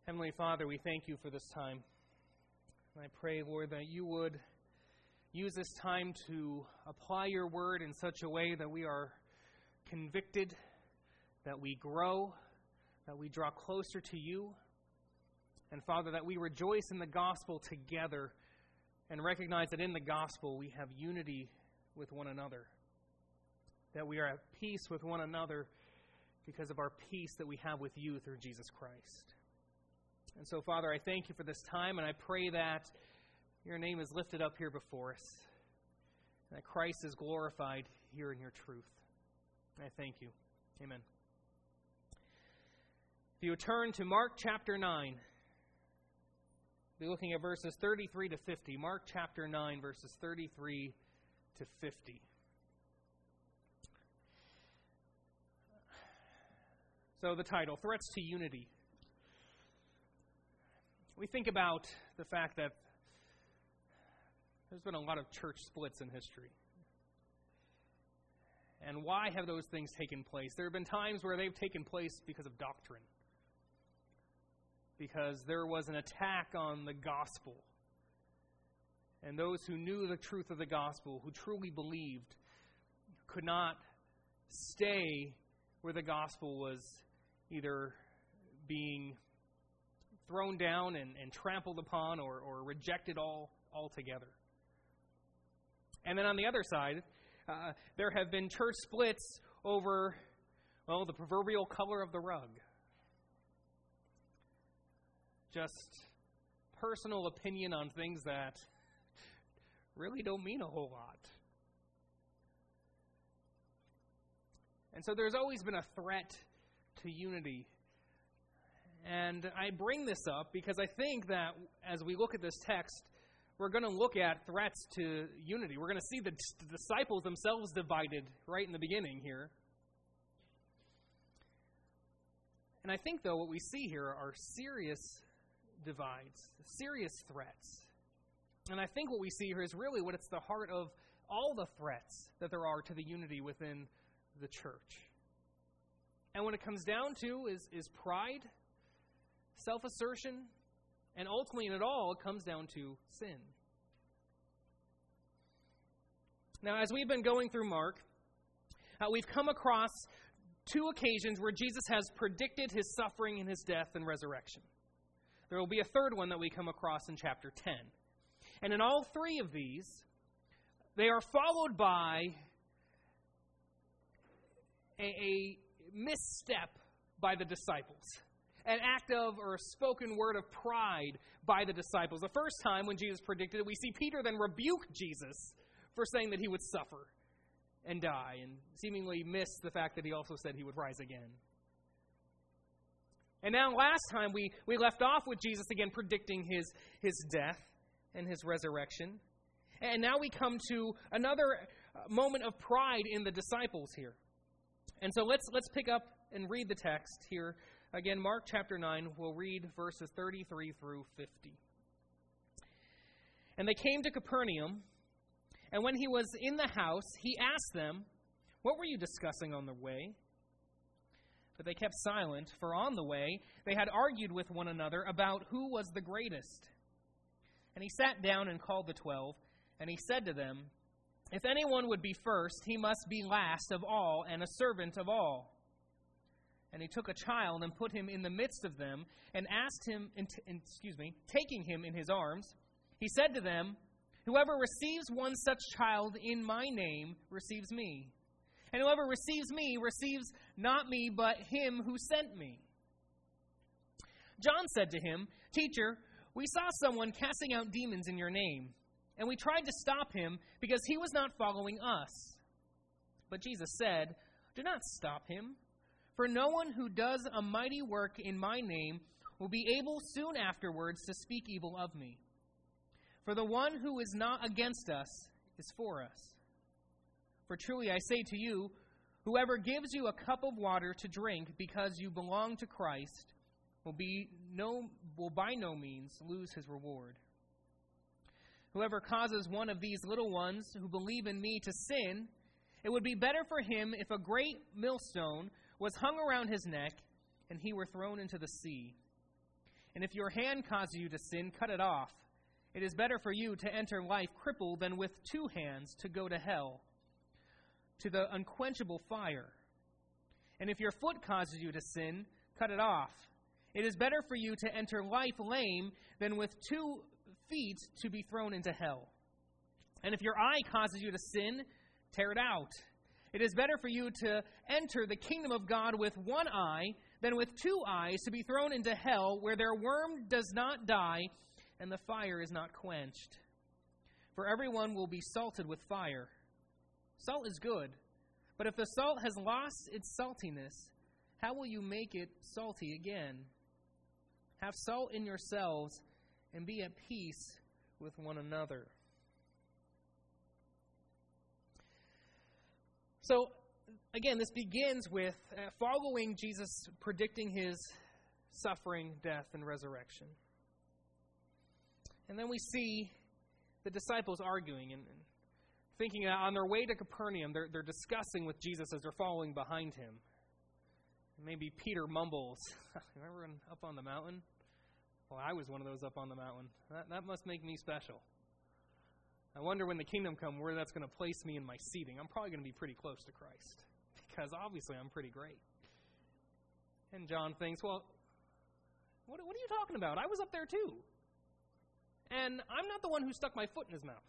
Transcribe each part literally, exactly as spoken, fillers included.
Heavenly Father, we thank you for this time. And I pray, Lord, that you would use this time to apply your word in such a way that we are convicted, that we grow, that we draw closer to you. And Father, that we rejoice in the gospel together and recognize that in the gospel we have unity with one another. That we are at peace with one another because of our peace that we have with you through Jesus Christ. And so, Father, I thank you for this time, and I pray that your name is lifted up here before us, and that Christ is glorified here in your truth. And I thank you. Amen. If you would turn to Mark chapter nine, we'll be looking at verses thirty-three to fifty. Mark chapter nine, verses thirty-three to fifty. So the title, Threats to Unity. We think about the fact that there's been a lot of church splits in history. And why have those things taken place? There have been times where they've taken place because of doctrine. Because there was an attack on the gospel. And those who knew the truth of the gospel, who truly believed, could not stay where the gospel was either being thrown down and, and trampled upon or, or rejected all altogether. And then on the other side, uh, there have been church splits over, well, the proverbial color of the rug. Just personal opinion on things that really don't mean a whole lot. And so there's always been a threat to unity. And I bring this up because I think that as we look at this text, we're going to look at threats to unity. We're going to see the, the disciples themselves divided right in the beginning here. And I think, though, what we see here are serious divides, serious threats. And I think what we see here is really what it's the heart of all the threats that there are to the unity within the church. And what it comes down to is, is pride, self-assertion, and ultimately in it all, it comes down to sin. Now, as we've been going through Mark, uh, we've come across two occasions where Jesus has predicted his suffering and his death and resurrection. There will be a third one that we come across in chapter ten. And in all three of these, they are followed by a, a misstep by the disciples. An act of or a spoken word of pride by the disciples. The first time when Jesus predicted it, we see Peter then rebuke Jesus for saying that he would suffer and die, and seemingly miss the fact that he also said he would rise again. And now last time we, we left off with Jesus again predicting his, his death and his resurrection. And now we come to another moment of pride in the disciples here. And so let's let's pick up and read the text here. Again, Mark chapter nine, we'll read verses thirty-three through fifty. And they came to Capernaum, and when he was in the house, he asked them, "What were you discussing on the way?" But they kept silent, for on the way they had argued with one another about who was the greatest. And he sat down and called the twelve, and he said to them, "If anyone would be first, he must be last of all and a servant of all." And he took a child and put him in the midst of them, and asked him, in t- in, excuse me, taking him in his arms, he said to them, "Whoever receives one such child in my name receives me. And whoever receives me receives not me, but him who sent me." John said to him, "Teacher, we saw someone casting out demons in your name, and we tried to stop him because he was not following us." But Jesus said, "Do not stop him. For no one who does a mighty work in my name will be able soon afterwards to speak evil of me. For the one who is not against us is for us. For truly I say to you, whoever gives you a cup of water to drink because you belong to Christ will be no will by no means lose his reward. Whoever causes one of these little ones who believe in me to sin, it would be better for him if a great millstone was hung around his neck and he were thrown into the sea. And if your hand causes you to sin, cut it off. It is better for you to enter life crippled than with two hands to go to hell, to the unquenchable fire. And if your foot causes you to sin, cut it off. It is better for you to enter life lame than with two feet to be thrown into hell. And if your eye causes you to sin, tear it out. It is better for you to enter the kingdom of God with one eye than with two eyes to be thrown into hell, where their worm does not die and the fire is not quenched. For everyone will be salted with fire. Salt is good, but if the salt has lost its saltiness, how will you make it salty again? Have salt in yourselves and be at peace with one another. So, again, this begins with uh, following Jesus predicting his suffering, death, and resurrection. And then we see the disciples arguing and, and thinking that on their way to Capernaum, they're, they're discussing with Jesus as they're following behind him. Maybe Peter mumbles, remember when up on the mountain? Well, I was one of those up on the mountain. That, that must make me special. I wonder when the kingdom comes where that's going to place me in my seating. I'm probably going to be pretty close to Christ because obviously I'm pretty great. And John thinks, well, what, what are you talking about? I was up there too. And I'm not the one who stuck my foot in his mouth.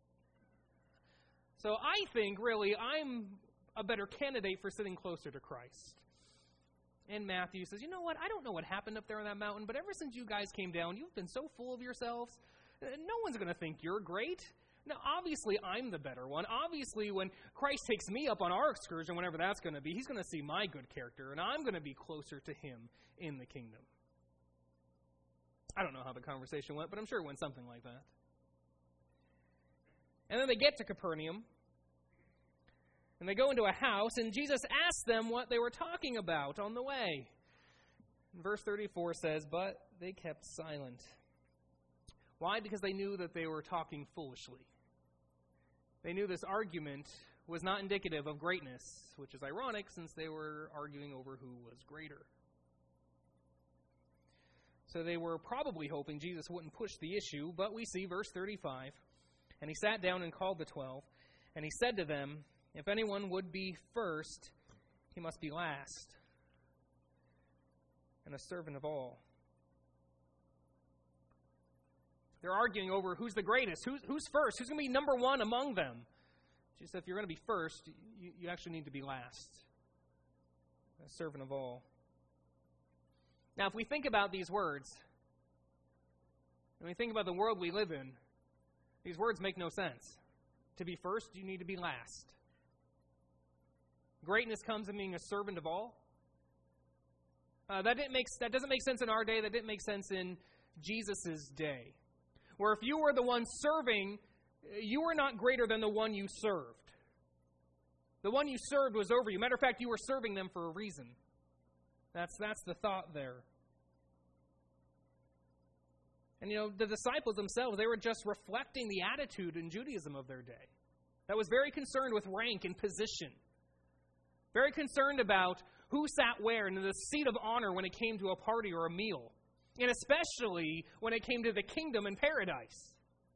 So I think, really, I'm a better candidate for sitting closer to Christ. And Matthew says, you know what? I don't know what happened up there on that mountain, but ever since you guys came down, you've been so full of yourselves. No one's going to think you're great. Now, obviously, I'm the better one. Obviously, when Christ takes me up on our excursion, whenever that's going to be, he's going to see my good character, and I'm going to be closer to him in the kingdom. I don't know how the conversation went, but I'm sure it went something like that. And then they get to Capernaum, and they go into a house, and Jesus asks them what they were talking about on the way. And verse thirty-four says, but they kept silent. Why? Because they knew that they were talking foolishly. They knew this argument was not indicative of greatness, which is ironic since they were arguing over who was greater. So they were probably hoping Jesus wouldn't push the issue, but we see verse thirty-five, and he sat down and called the twelve, and he said to them, if anyone would be first, he must be last, and a servant of all. They're arguing over who's the greatest, who's, who's first, who's going to be number one among them. Jesus said, if you're going to be first, you, you actually need to be last, a servant of all. Now, if we think about these words, and we think about the world we live in, these words make no sense. To be first, you need to be last. Greatness comes in being a servant of all. Uh, that didn't make that doesn't make sense in our day. That didn't make sense in Jesus' day, where if you were the one serving, you were not greater than the one you served. The one you served was over you. Matter of fact, you were serving them for a reason. That's that's the thought there. And, you know, the disciples themselves, they were just reflecting the attitude in Judaism of their day that was very concerned with rank and position, very concerned about who sat where and the seat of honor when it came to a party or a meal, and especially when it came to the kingdom and paradise.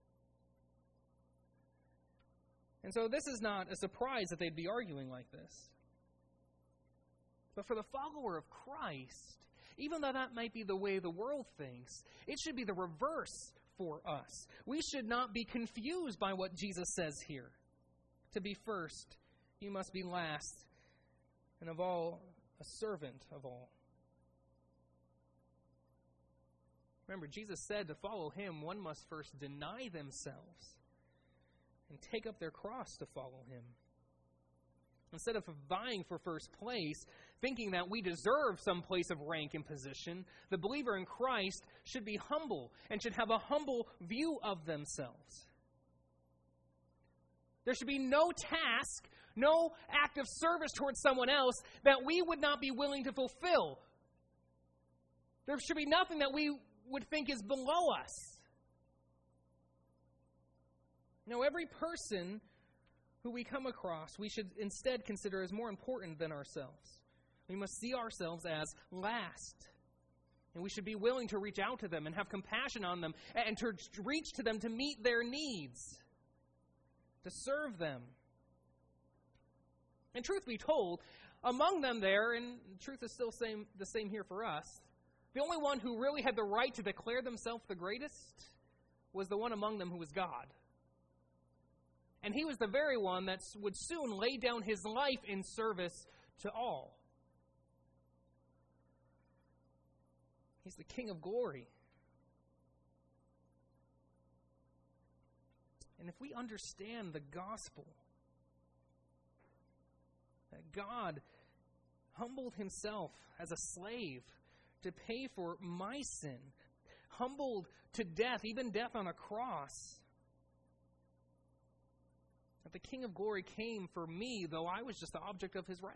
And so this is not a surprise that they'd be arguing like this. But for the follower of Christ, even though that might be the way the world thinks, it should be the reverse for us. We should not be confused by what Jesus says here. To be first, you must be last, and of all, a servant of all. Remember, Jesus said to follow him, one must first deny themselves and take up their cross to follow him. Instead of vying for first place, thinking that we deserve some place of rank and position, the believer in Christ should be humble and should have a humble view of themselves. There should be no task, no act of service towards someone else that we would not be willing to fulfill. There should be nothing that we would think is below us. Now, every person who we come across, we should instead consider as more important than ourselves. We must see ourselves as last. And we should be willing to reach out to them and have compassion on them and to reach to them to meet their needs, to serve them. And truth be told, among them there, and truth is still same, the same here for us, the only one who really had the right to declare themselves the greatest was the one among them who was God. And he was the very one that would soon lay down his life in service to all. He's the King of glory. And if we understand the gospel, that God humbled himself as a slave to pay for my sin, humbled to death, even death on a cross, that the King of glory came for me, though I was just the object of his wrath.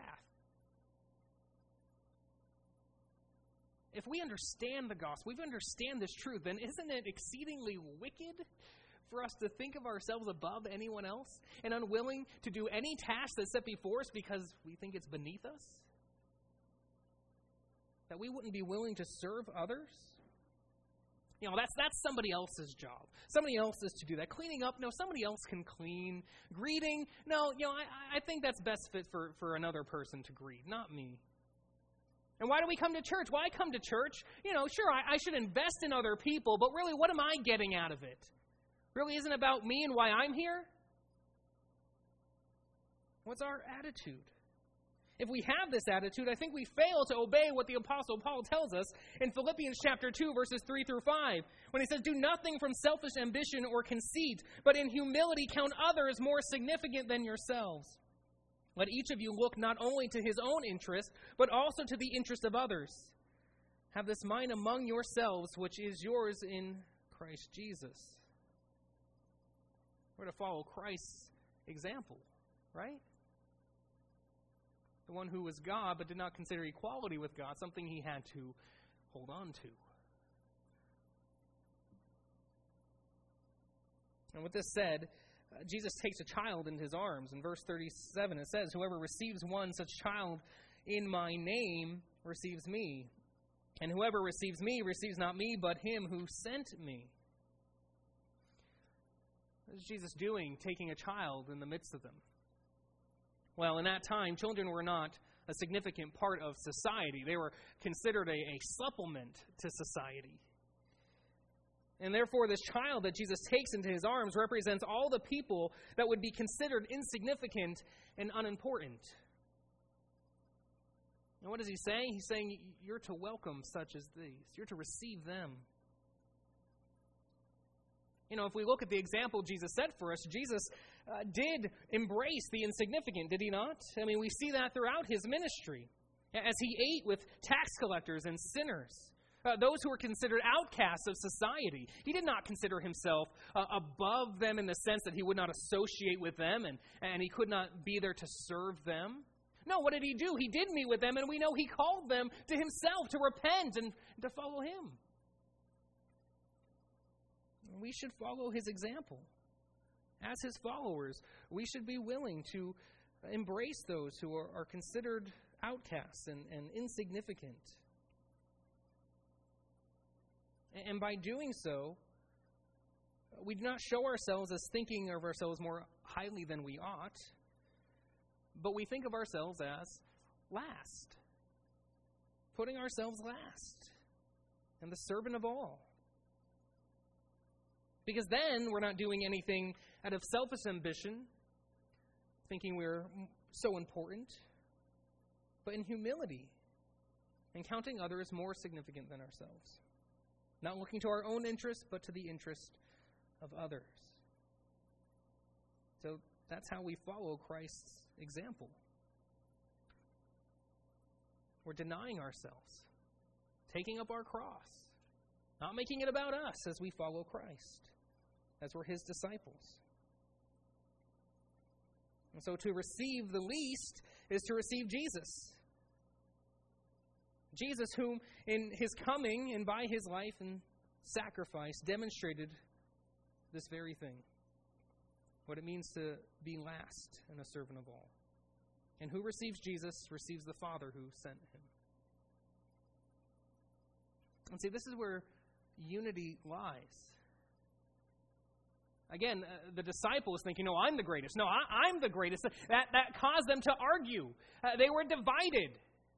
If we understand the gospel, if we understand this truth, then isn't it exceedingly wicked for us to think of ourselves above anyone else and unwilling to do any task that's set before us because we think it's beneath us? That we wouldn't be willing to serve others? You know, that's that's somebody else's job. Somebody else is to do that. Cleaning up, no, somebody else can clean. Greeting, no, you know, I, I think that's best fit for, for another person to greet, not me. And why do we come to church? Why come to church? You know, sure, I, I should invest in other people, but really, what am I getting out of it? Really isn't about me and why I'm here? What's our attitude? If we have this attitude, I think we fail to obey what the Apostle Paul tells us in Philippians chapter two, verses three through five, when he says, "Do nothing from selfish ambition or conceit, but in humility count others more significant than yourselves. Let each of you look not only to his own interest, but also to the interest of others. Have this mind among yourselves, which is yours in Christ Jesus." We're to follow Christ's example, right? The one who was God but did not consider equality with God something he had to hold on to. And with this said, uh, Jesus takes a child in his arms. In verse thirty-seven it says, "Whoever receives one such child in my name receives me. And whoever receives me receives not me, but him who sent me." What is Jesus doing, taking a child in the midst of them? Well, in that time, children were not a significant part of society. They were considered a, a supplement to society. And therefore, this child that Jesus takes into his arms represents all the people that would be considered insignificant and unimportant. And what is he saying? He's saying you're to welcome such as these. You're to receive them. You know, if we look at the example Jesus set for us, Jesus uh, did embrace the insignificant, did he not? I mean, we see that throughout his ministry. As he ate with tax collectors and sinners, uh, those who were considered outcasts of society. He did not consider himself uh, above them in the sense that he would not associate with them and, and he could not be there to serve them. No, what did he do? He did meet with them, and we know he called them to himself to repent and to follow him. We should follow his example. As his followers, we should be willing to embrace those who are, are considered outcasts and, and insignificant. And by doing so, we do not show ourselves as thinking of ourselves more highly than we ought, but we think of ourselves as last, putting ourselves last, and the servant of all. Because then we're not doing anything out of selfish ambition, thinking we're so important, but in humility and counting others more significant than ourselves. Not looking to our own interest, but to the interest of others. So that's how we follow Christ's example. We're denying ourselves, taking up our cross, not making it about us as we follow Christ, as we're his disciples. And so to receive the least is to receive Jesus. Jesus, whom in his coming and by his life and sacrifice demonstrated this very thing. What it means to be last and a servant of all. And who receives Jesus receives the Father who sent him. And see, this is where unity lies. Again, uh, the disciples think, you know, I'm the greatest. No, I, I'm the greatest. That, that caused them to argue. Uh, they were divided.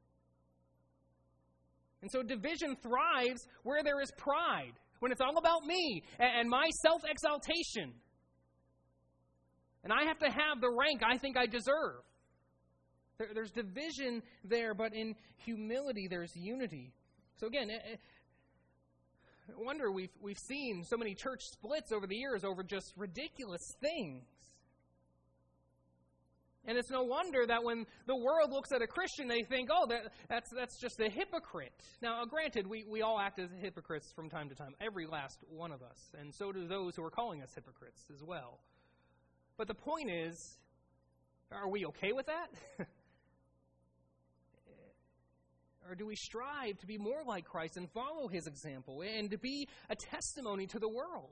And so division thrives where there is pride, when it's all about me and, and my self-exaltation. And I have to have the rank I think I deserve. There, there's division there, but in humility there's unity. So again, I wonder we've we've seen so many church splits over the years over just ridiculous things. And it's no wonder that when the world looks at a Christian, they think, oh, that, that's that's just a hypocrite. Now, granted, we, we all act as hypocrites from time to time, every last one of us. And so do those who are calling us hypocrites as well. But the point is, are we okay with that? Or do we strive to be more like Christ and follow his example and to be a testimony to the world?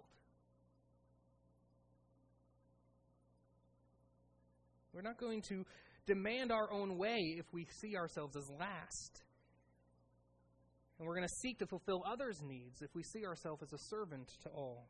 We're not going to demand our own way if we see ourselves as last. And we're going to seek to fulfill others' needs if we see ourselves as a servant to all.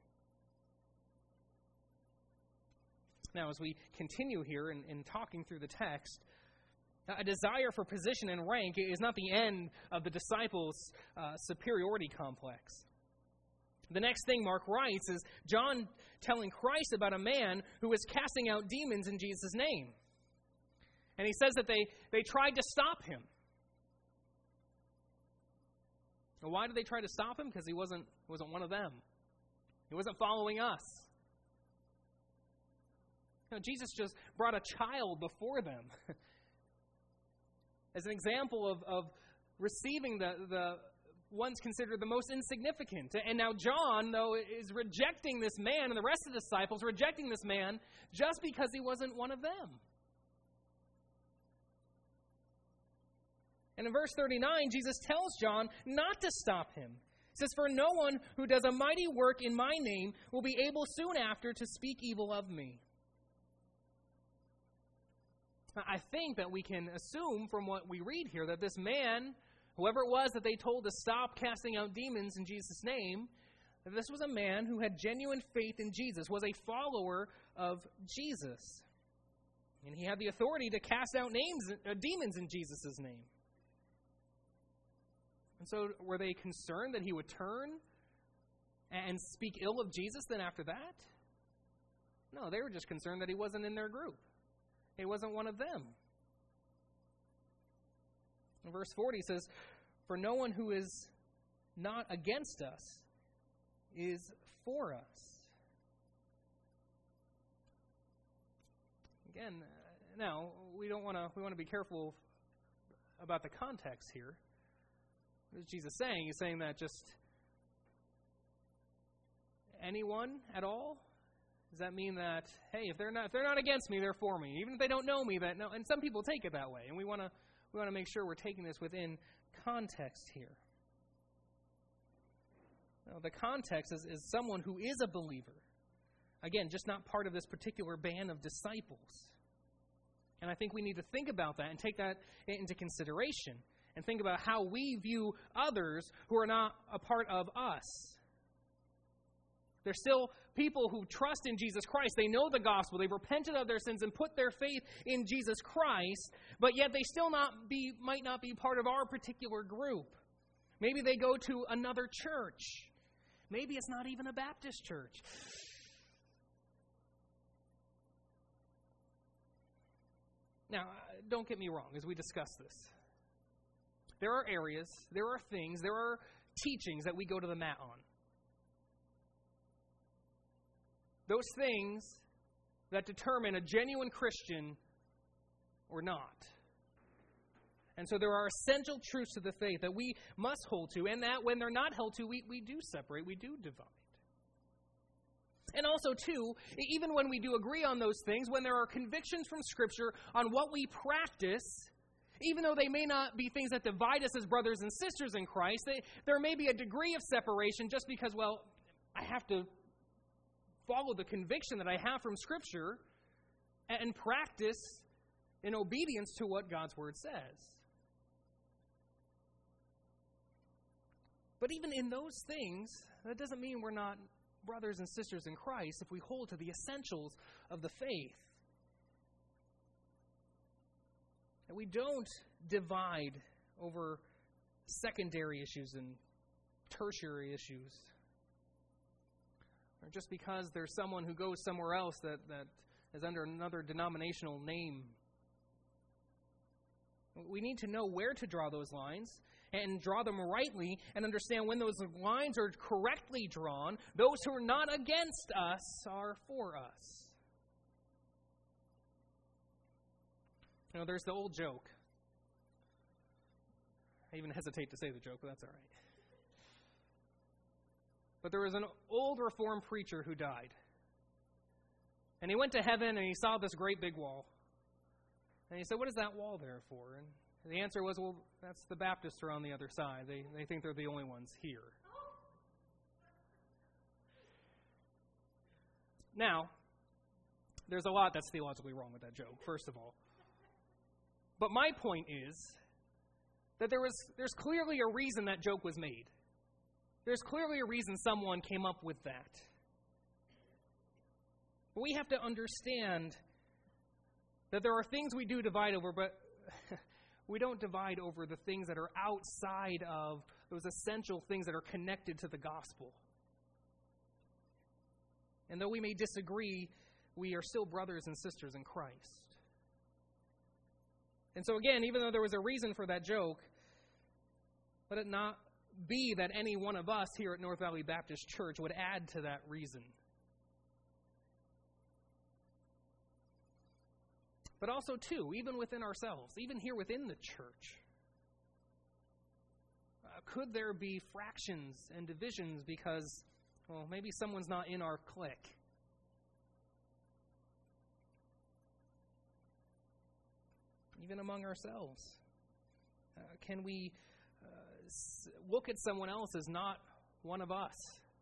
Now, as we continue here in, in talking through the text, a desire for position and rank is not the end of the disciples' uh, superiority complex. The next thing Mark writes is John telling Christ about a man who was casting out demons in Jesus' name. And he says that they, they tried to stop him. Well, why did they try to stop him? Because he wasn't, wasn't one of them. He wasn't following us. You know, Jesus just brought a child before them as an example of, of receiving the, the ones considered the most insignificant. And now John, though, is rejecting this man, and the rest of the disciples rejecting this man just because he wasn't one of them. And in verse thirty-nine, Jesus tells John not to stop him. He says, "For no one who does a mighty work in my name will be able soon after to speak evil of me." I think that we can assume from what we read here that this man, whoever it was that they told to stop casting out demons in Jesus' name, that this was a man who had genuine faith in Jesus, was a follower of Jesus. And he had the authority to cast out names, uh, demons in Jesus' name. And so were they concerned that he would turn and speak ill of Jesus then after that? No, they were just concerned that he wasn't in their group. He wasn't one of them. In verse forty says, "For no one who is not against us is for us." Again, now we don't want to. We want to be careful about the context here. What is Jesus saying? He's saying that just anyone at all. Does that mean that, hey, if they're not if they're not against me, they're for me, even if they don't know me? That no, and some people take it that way, and we want to we want to make sure we're taking this within context here. Now, the context is, is someone who is a believer. Again, just not part of this particular band of disciples. And I think we need to think about that and take that into consideration and think about how we view others who are not a part of us. They're still people who trust in Jesus Christ. They know the gospel. They've repented of their sins and put their faith in Jesus Christ, but yet they still not be might not be part of our particular group. Maybe they go to another church. Maybe it's not even a Baptist church. Now, don't get me wrong as we discuss this. There are areas, there are things, there are teachings that we go to the mat on. Those things that determine a genuine Christian or not. And so there are essential truths to the faith that we must hold to, and that when they're not held to, we, we do separate, we do divide. And also, too, even when we do agree on those things, when there are convictions from Scripture on what we practice, even though they may not be things that divide us as brothers and sisters in Christ, they, there may be a degree of separation just because, well, I have to follow the conviction that I have from Scripture and practice in obedience to what God's Word says. But even in those things, that doesn't mean we're not brothers and sisters in Christ if we hold to the essentials of the faith. And we don't divide over secondary issues and tertiary issues. Or just because there's someone who goes somewhere else that, that is under another denominational name. We need to know where to draw those lines and draw them rightly and understand when those lines are correctly drawn, those who are not against us are for us. You know, there's the old joke. I even hesitate to say the joke, but that's all right. But there was an old Reformed preacher who died. And he went to heaven and he saw this great big wall. And he said, "What is that wall there for?" And the answer was, "Well, that's the Baptists are on the other side. They, they think they're the only ones here." Now, there's a lot that's theologically wrong with that joke, first of all. But my point is that there was there's clearly a reason that joke was made. There's clearly a reason someone came up with that. But we have to understand that there are things we do divide over, but we don't divide over the things that are outside of those essential things that are connected to the gospel. And though we may disagree, we are still brothers and sisters in Christ. And so again, even though there was a reason for that joke, let it not be that any one of us here at North Valley Baptist Church would add to that reason. But also, too, even within ourselves, even here within the church, uh, could there be fractions and divisions because, well, maybe someone's not in our clique? Even among ourselves, uh, can we uh, s- look at someone else as not one of us?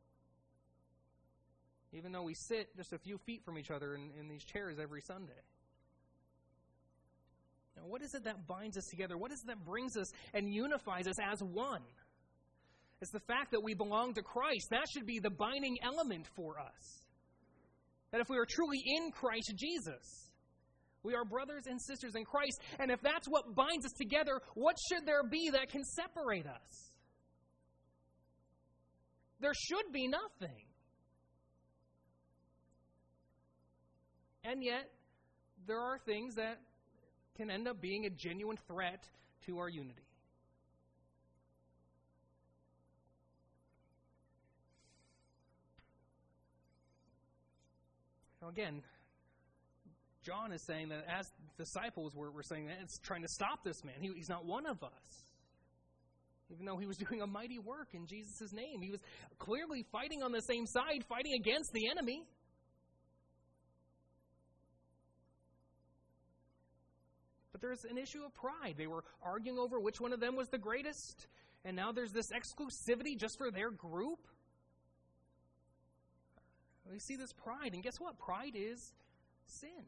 Even though we sit just a few feet from each other in, in these chairs every Sunday. Now, what is it that binds us together? What is it that brings us and unifies us as one? It's the fact that we belong to Christ. That should be the binding element for us. That if we are truly in Christ Jesus, we are brothers and sisters in Christ. And if that's what binds us together, what should there be that can separate us? There should be nothing. And yet, there are things that can end up being a genuine threat to our unity. Now again, John is saying that as disciples were, were saying that, it's trying to stop this man. He, he's not one of us. Even though he was doing a mighty work in Jesus' name. He was clearly fighting on the same side, fighting against the enemy. But there's an issue of pride. They were arguing over which one of them was the greatest. And now there's this exclusivity just for their group. We see this pride. And guess what? Pride is sin.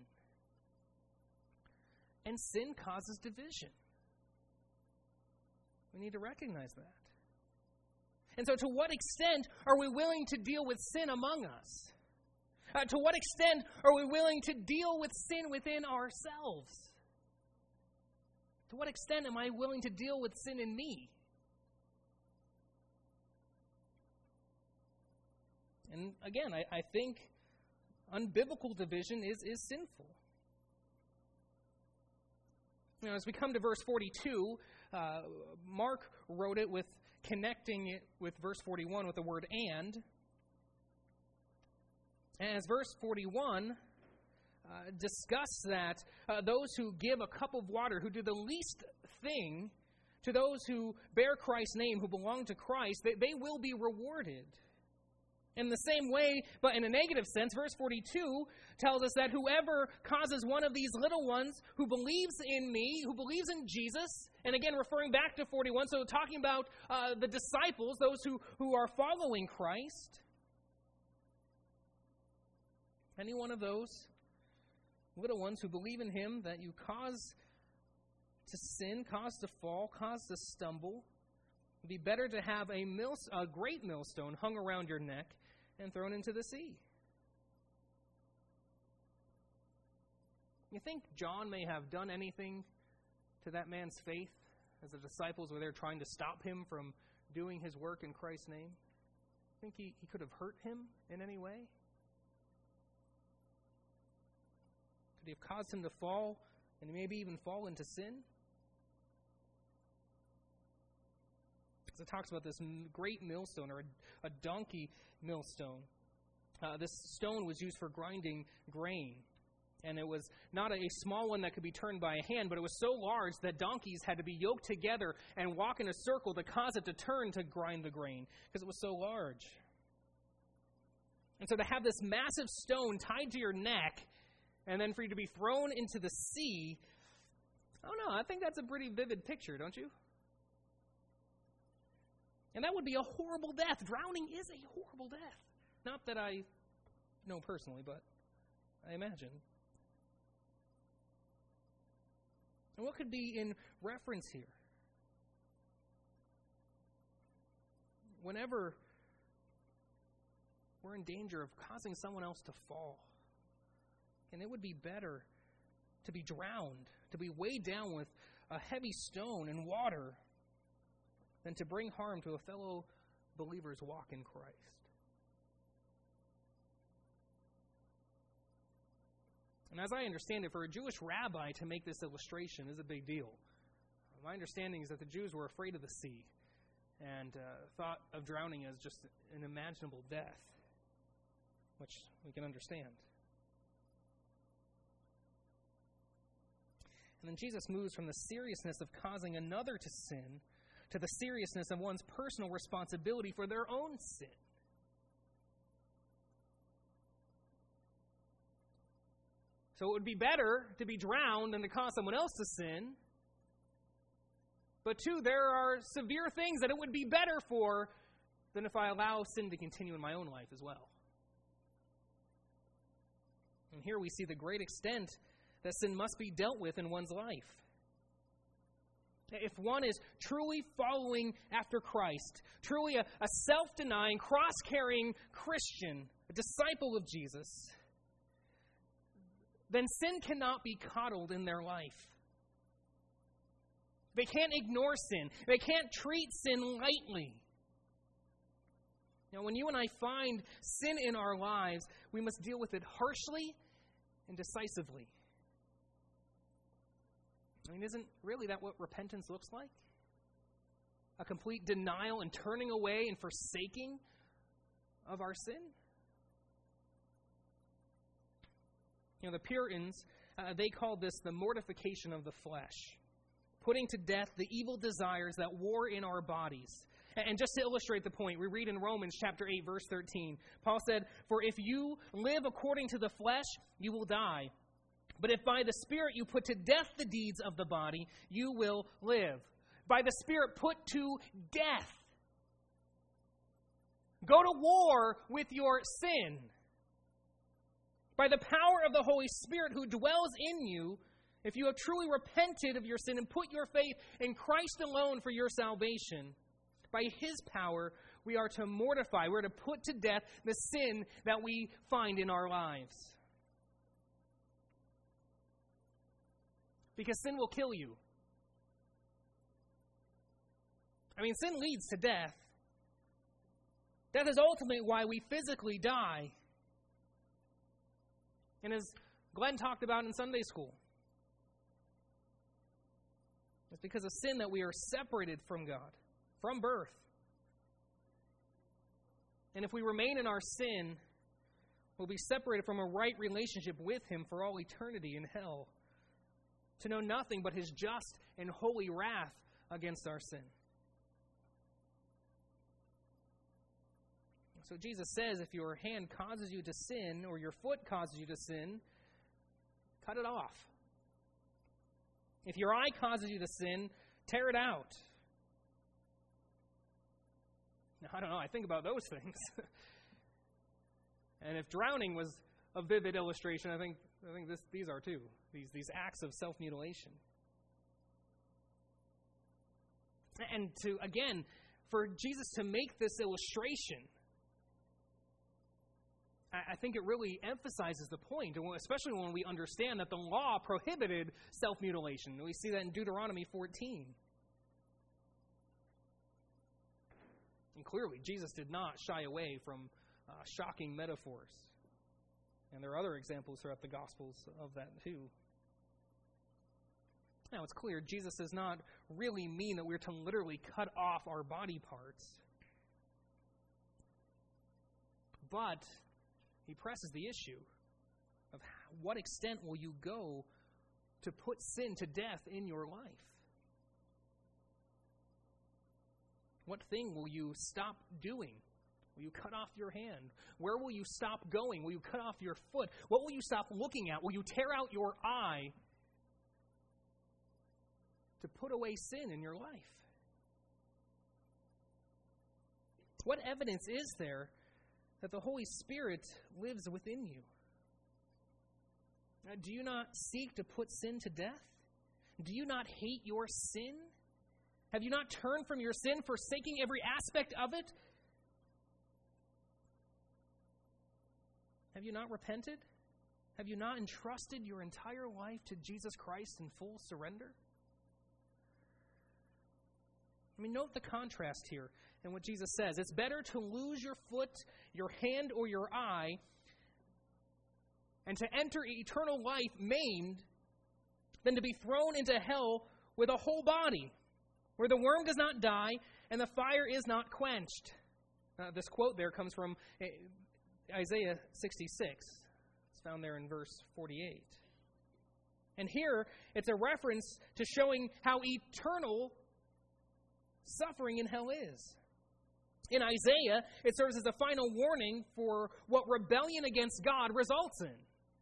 And sin causes division. We need to recognize that. And so to what extent are we willing to deal with sin among us? Uh, to what extent are we willing to deal with sin within ourselves? To what extent am I willing to deal with sin in me? And again, I, I think unbiblical division is, is sinful. You know, as we come to verse forty-two, uh, Mark wrote it with connecting it with verse forty-one with the word "and." And as verse forty-one uh, discuss that uh, those who give a cup of water, who do the least thing to those who bear Christ's name, who belong to Christ, they, they will be rewarded. In the same way, but in a negative sense, verse forty-two tells us that whoever causes one of these little ones who believes in me, who believes in Jesus, and again referring back to forty-one, so talking about uh, the disciples, those who, who are following Christ, any one of those little ones who believe in him that you cause to sin, cause to fall, cause to stumble, It'd be better to have a, mill, a great millstone hung around your neck and thrown into the sea. You think John may have done anything to that man's faith as the disciples were there trying to stop him from doing his work in Christ's name? Think he, he could have hurt him in any way? Could he have caused him to fall and maybe even fall into sin? Because it talks about this great millstone, or a, a donkey millstone. Uh, this stone was used for grinding grain. And it was not a small one that could be turned by a hand, but it was so large that donkeys had to be yoked together and walk in a circle to cause it to turn to grind the grain, because it was so large. And so to have this massive stone tied to your neck, and then for you to be thrown into the sea, I don't know, I think that's a pretty vivid picture, don't you? And that would be a horrible death. Drowning is a horrible death. Not that I know personally, but I imagine. And what could be in reference here? Whenever we're in danger of causing someone else to fall, and it would be better to be drowned, to be weighed down with a heavy stone and water, than to bring harm to a fellow believer's walk in Christ. And as I understand it, for a Jewish rabbi to make this illustration is a big deal. My understanding is that the Jews were afraid of the sea and uh, thought of drowning as just an imaginable death, which we can understand. And then Jesus moves from the seriousness of causing another to sin to the seriousness of one's personal responsibility for their own sin. So it would be better to be drowned than to cause someone else to sin. But two, there are severe things that it would be better for than if I allow sin to continue in my own life as well. And here we see the great extent that sin must be dealt with in one's life. If one is truly following after Christ, truly a, a self-denying, cross-carrying Christian, a disciple of Jesus, then sin cannot be coddled in their life. They can't ignore sin. They can't treat sin lightly. Now, when you and I find sin in our lives, we must deal with it harshly and decisively. I mean, isn't really that what repentance looks like? A complete denial and turning away and forsaking of our sin? You know, the Puritans, uh, they called this the mortification of the flesh, putting to death the evil desires that war in our bodies. And just to illustrate the point, we read in Romans chapter eight, verse thirteen, Paul said, "For if you live according to the flesh, you will die. But if by the Spirit you put to death the deeds of the body, you will live." By the Spirit, put to death. Go to war with your sin. By the power of the Holy Spirit who dwells in you, if you have truly repented of your sin and put your faith in Christ alone for your salvation, by His power, we are to mortify, we're to put to death the sin that we find in our lives. Because sin will kill you. I mean, sin leads to death. Death is ultimately why we physically die. And as Glenn talked about in Sunday school, it's because of sin that we are separated from God, from birth. And if we remain in our sin, we'll be separated from a right relationship with Him for all eternity in hell, to know nothing but His just and holy wrath against our sin. So Jesus says, if your hand causes you to sin, or your foot causes you to sin, cut it off. If your eye causes you to sin, tear it out. Now, I don't know, I think about those things. And if drowning was a vivid illustration, I think I think this, these are too. These, these acts of self-mutilation. And to, again, for Jesus to make this illustration, I think it really emphasizes the point, especially when we understand that the law prohibited self-mutilation. We see that in Deuteronomy fourteen. And clearly, Jesus did not shy away from uh, shocking metaphors. And there are other examples throughout the Gospels of that too. Now, it's clear Jesus does not really mean that we're to literally cut off our body parts. But he presses the issue of what extent will you go to put sin to death in your life? What thing will you stop doing? Will you cut off your hand? Where will you stop going? Will you cut off your foot? What will you stop looking at? Will you tear out your eye to put away sin in your life? What evidence is there that the Holy Spirit lives within you? Now, do you not seek to put sin to death? Do you not hate your sin? Have you not turned from your sin, forsaking every aspect of it? Have you not repented? Have you not entrusted your entire life to Jesus Christ in full surrender? I mean, note the contrast here in what Jesus says. It's better to lose your foot, your hand, or your eye, and to enter eternal life maimed, than to be thrown into hell with a whole body, where the worm does not die and the fire is not quenched. Uh, this quote there comes from Isaiah sixty-six. It's found there in verse forty-eight. And here, it's a reference to showing how eternal suffering in hell is. In Isaiah, it serves as a final warning for what rebellion against God results in.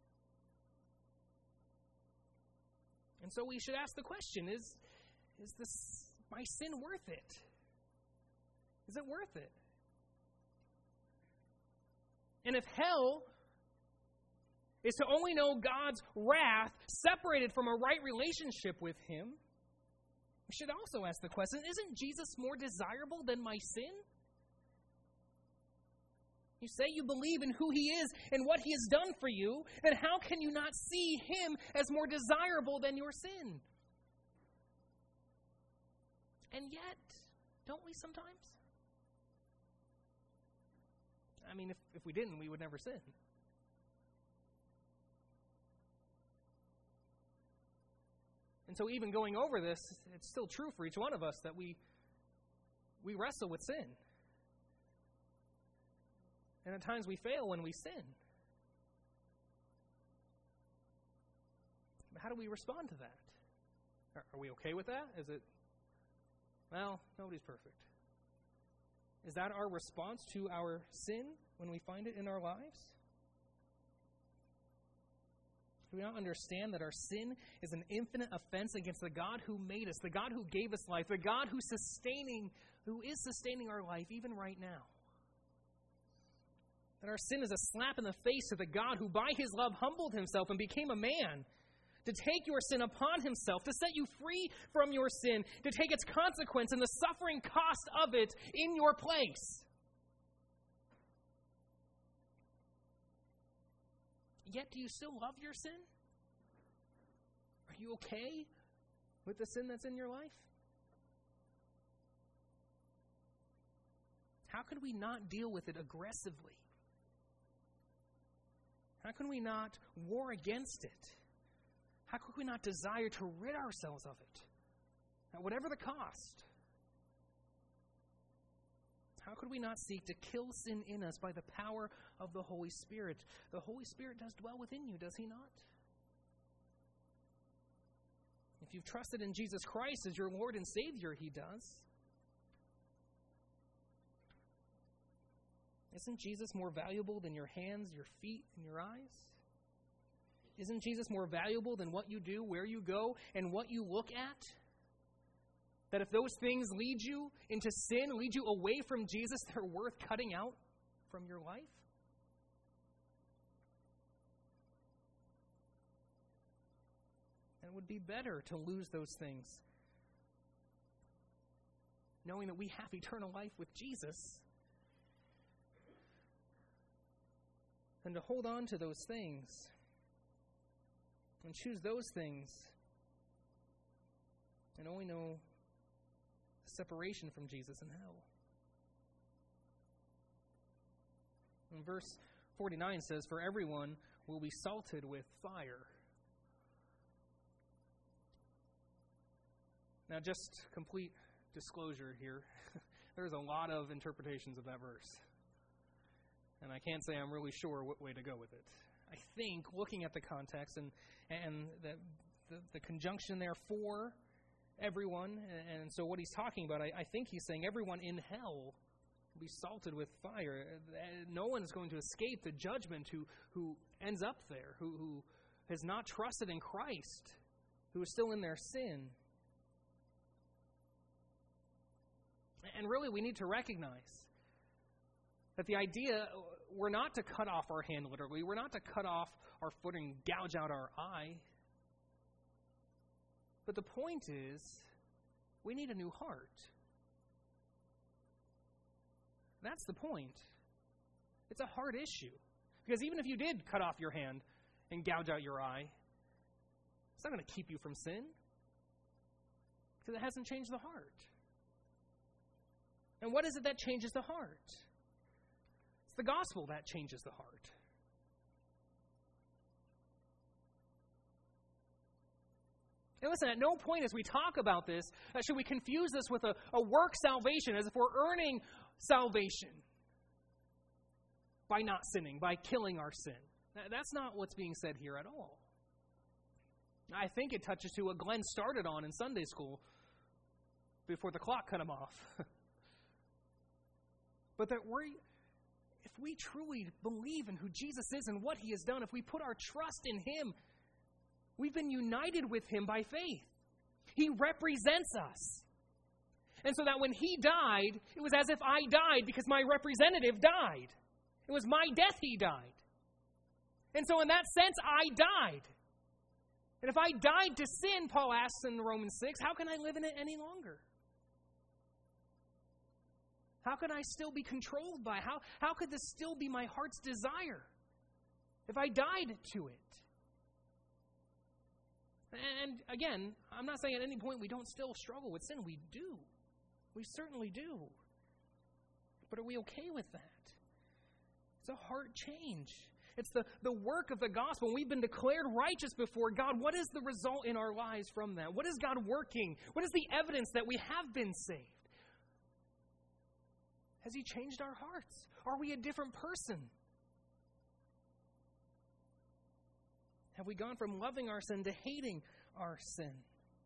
And so we should ask the question, is, is this my sin worth it? Is it worth it? And if hell is to only know God's wrath separated from a right relationship with Him, we should also ask the question, isn't Jesus more desirable than my sin? You say you believe in who He is and what He has done for you, then how can you not see Him as more desirable than your sin? And yet, don't we sometimes? I mean, if, if we didn't, we would never sin. And so even going over this, it's still true for each one of us that we we wrestle with sin. And at times we fail when we sin. But how do we respond to that? Are, are we okay with that? Is it, well, nobody's perfect. Is that our response to our sin when we find it in our lives? Do we not understand that our sin is an infinite offense against the God who made us, the God who gave us life, the God who's sustaining, who is sustaining our life even right now? That our sin is a slap in the face to the God who by His love humbled Himself and became a man, to take your sin upon Himself, to set you free from your sin, to take its consequence and the suffering cost of it in your place. Yet, do you still love your sin? Are you okay with the sin that's in your life? How could we not deal with it aggressively? How can we not war against it? How could we not desire to rid ourselves of it, at whatever the cost? How could we not seek to kill sin in us by the power of the Holy Spirit? The Holy Spirit does dwell within you, does He not? If you've trusted in Jesus Christ as your Lord and Savior, He does. Isn't Jesus more valuable than your hands, your feet, and your eyes? Isn't Jesus more valuable than what you do, where you go, and what you look at? That if those things lead you into sin, lead you away from Jesus, they're worth cutting out from your life? And it would be better to lose those things knowing that we have eternal life with Jesus. And to hold on to those things and choose those things and only know separation from Jesus in hell. And verse forty-nine says, "For everyone will be salted with fire." Now, just complete disclosure here. There's a lot of interpretations of that verse. And I can't say I'm really sure what way to go with it. I think, looking at the context and, and the, the, the conjunction there, for everyone, and, and so what he's talking about, I, I think he's saying everyone in hell will be salted with fire. No one is going to escape the judgment who, who ends up there, who, who has not trusted in Christ, who is still in their sin. And really, we need to recognize that the idea, we're not to cut off our hand literally. We're not to cut off our foot and gouge out our eye. But the point is, we need a new heart. That's the point. It's a hard issue. Because even if you did cut off your hand and gouge out your eye, it's not going to keep you from sin. Because it hasn't changed the heart. And what is it that changes the heart? It's the gospel that changes the heart. And listen, at no point as we talk about this, uh, should we confuse this with a, a work salvation, as if we're earning salvation by not sinning, by killing our sin. That's not what's being said here at all. I think it touches to what Glenn started on in Sunday school before the clock cut him off. But that we, if we truly believe in who Jesus is and what He has done, if we put our trust in Him, we've been united with Him by faith. He represents us. And so that when He died, it was as if I died because my representative died. It was my death He died. And so in that sense, I died. And if I died to sin, Paul asks in Romans six, how can I live in it any longer? How could I still be controlled by it? How, how could this still be my heart's desire if I died to it? And again, I'm not saying at any point we don't still struggle with sin. We do. We certainly do. But are we okay with that? It's a heart change. It's the, the work of the gospel. We've been declared righteous before God. What is the result in our lives from that? What is God working? What is the evidence that we have been saved? Has He changed our hearts? Are we a different person? Have we gone from loving our sin to hating our sin?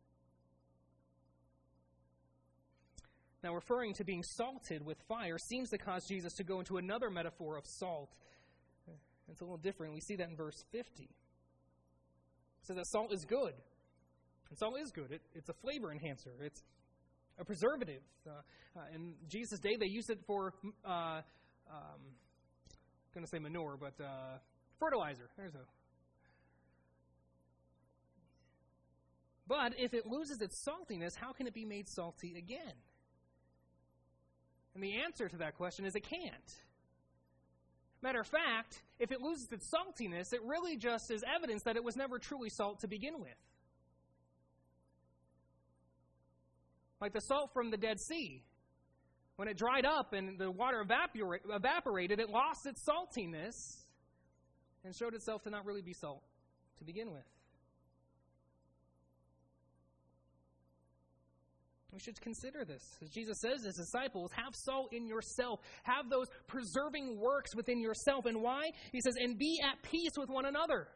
Now, referring to being salted with fire seems to cause Jesus to go into another metaphor of salt. It's a little different. We see that in verse fifty. It says that salt is good. And salt is good. It, it's a flavor enhancer. It's a preservative. Uh, uh, in Jesus' day, they used it for, uh, um, I'm going to say manure, but uh, fertilizer. There's a. But if it loses its saltiness, how can it be made salty again? And the answer to that question is it can't. Matter of fact, if it loses its saltiness, it really just is evidence that it was never truly salt to begin with. Like the salt from the Dead Sea. When it dried up and the water evapor- evaporated, it lost its saltiness and showed itself to not really be salt to begin with. We should consider this. As Jesus says to His disciples, have salt in yourself. Have those preserving works within yourself. And why? He says, and be at peace with one another.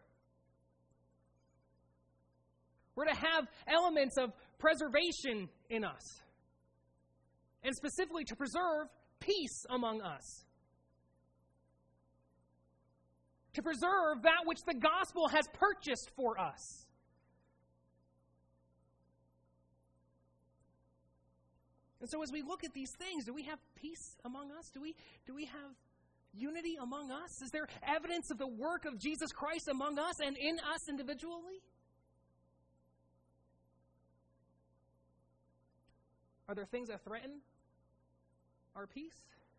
We're to have elements of preservation in us. And specifically to preserve peace among us. To preserve that which the gospel has purchased for us. And so as we look at these things, do we have peace among us? Do we, do we have unity among us? Is there evidence of the work of Jesus Christ among us and in us individually? Are there things that threaten our peace.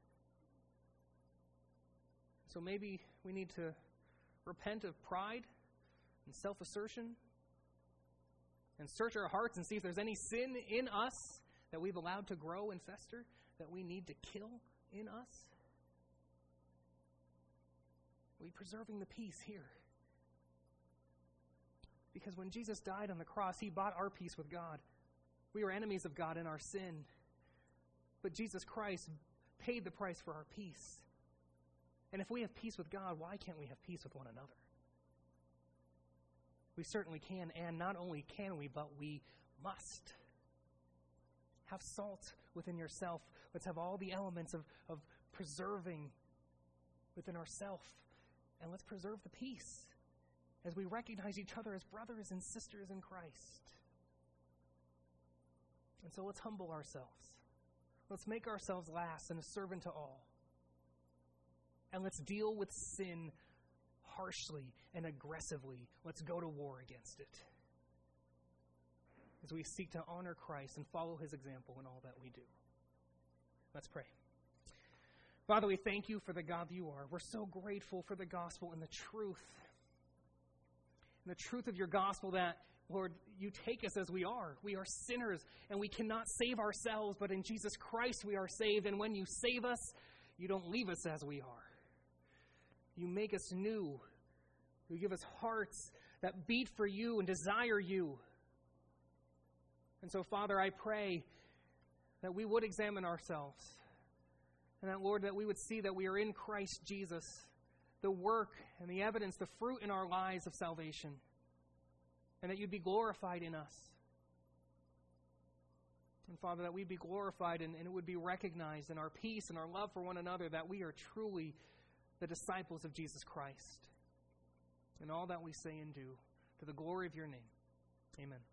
So maybe we need to repent of pride and self-assertion and search our hearts and see if there's any sin in us that we've allowed to grow and fester that we need to kill in us. Are we preserving the peace here? Because when Jesus died on the cross, he bought our peace with God. We were enemies of God in our sin. But Jesus Christ paid the price for our peace. And if we have peace with God, why can't we have peace with one another? We certainly can, and not only can we, but we must. Have salt within yourself. Let's have all the elements of, of preserving within ourselves. And let's preserve the peace as we recognize each other as brothers and sisters in Christ. And so let's humble ourselves. Let's make ourselves last and a servant to all. And let's deal with sin harshly and aggressively. Let's go to war against it as we seek to honor Christ and follow his example in all that we do. Let's pray. Father, we thank you for the God that you are. We're so grateful for the gospel and the truth. And the truth of your gospel that, Lord, you take us as we are. We are sinners and we cannot save ourselves, but in Jesus Christ we are saved. And when you save us, you don't leave us as we are. You make us new. You give us hearts that beat for you and desire you. And so, Father, I pray that we would examine ourselves. And that, Lord, that we would see that we are in Christ Jesus, the work and the evidence, the fruit in our lives of salvation. And that you'd be glorified in us. And, Father, that we'd be glorified and, and it would be recognized in our peace and our love for one another that we are truly the disciples of Jesus Christ. And all that we say and do, to the glory of your name. Amen.